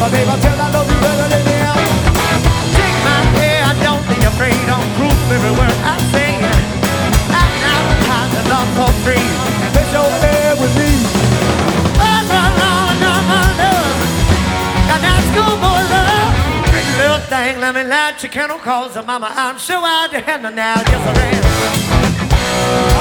My baby, I tell I love you better than them. Take my hand, don't be afraid. Don't prove every word I say. I'm not high enough for free. Let your head with me. Oh, no, no, no, no, no. Got that schoolboy love. Pretty little thing, let me light your candle, cause mama, I'm sure I'd handle now. Yes, I am.